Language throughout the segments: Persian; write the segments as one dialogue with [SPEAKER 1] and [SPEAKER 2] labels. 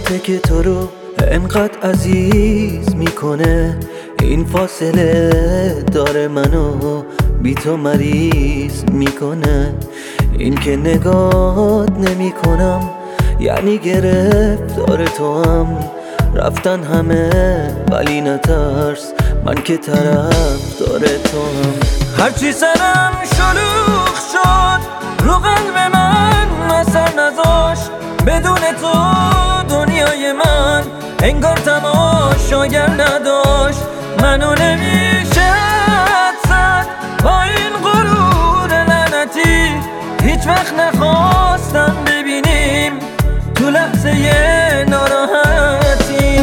[SPEAKER 1] که تو رو انقدر عزیز میکنه، این فاصله داره منو بی تو مریض میکنه. این که نگات نمی کنم یعنی گرفتار تو هم، رفتن همه ولی نترس، من که طرف داره تو هم. هرچی سرم شلوغ شد رو قلب من اثر نذاشت، بدون تو دنیای من انگار تماشاگر نداشت. منو نمیشه حد با این غرور لعنتی، هیچ وقت نخواستم ببینیم تو لحظه ناراحتی.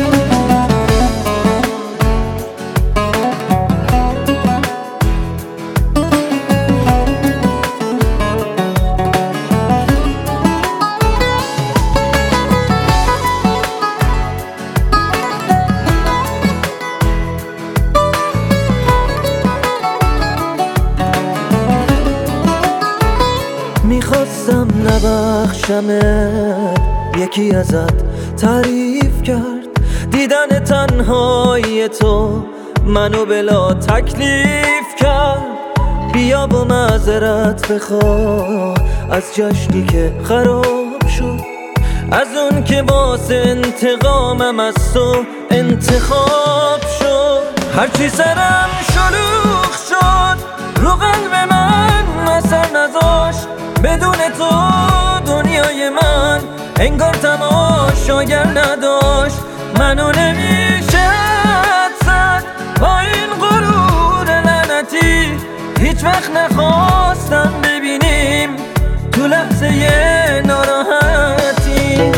[SPEAKER 1] میخواستم نبخشمت، یکی ازت تعریف کرد، دیدن تنهایی تو منو بلا تکلیف کرد. بیا با معذرت بخواه از جشنی که خراب شد، از اون که باعث انتقامم از تو انتخاب شد. هرچی سرم شلوغ شد رو قلب من اثر نذاشت، بدون تو دنیای من انگار تماشاگر نداشت. منو نمیشه حد با این غرور لعنتی، هیچ وقت نخواستم ببینیم تو لحظه ناراحتی.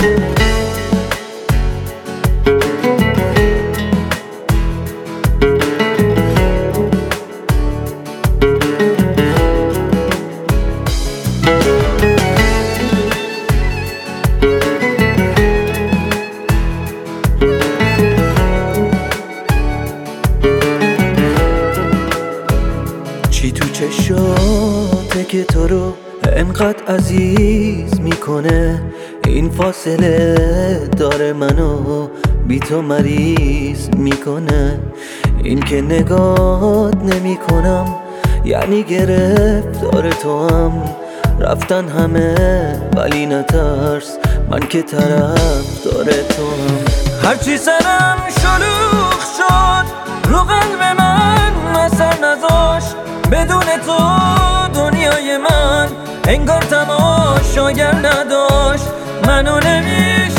[SPEAKER 1] چی تو چشاته که تو رو انقدر عزیز میکنه، این فاصله داره منو بی تو مریض میکنه. این که نگات نمی کنم یعنی گرفتار تو هم، رفتن همه ولی نترس، من که طرف داره تو هم. هرچی سرم شلوغ شد رو قلب من اثر نذاشت، بدون تو دنیای من انگار تماشاگر نداشت. منو نمیشه